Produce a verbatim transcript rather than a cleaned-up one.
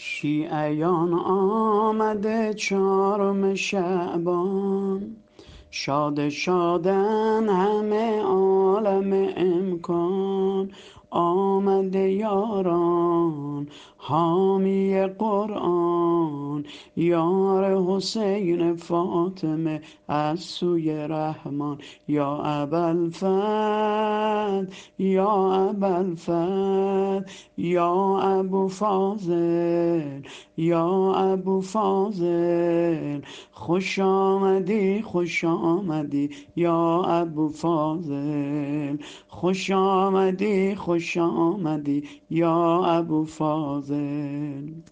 شیعیان آمده چهارم شعبان، شاد شادن همه عالم امکان. آمده یاران حامی قرآن، یار حسین فاطمه از سوی رحمان. یا ابوالفضل یا ابوالفضل یا ابو فاضل یا ابو فاضل، خوش آمدی خوش آمدی یا ابو فاضل، خوش آمدی خوش آمدی یا ابو فاضل.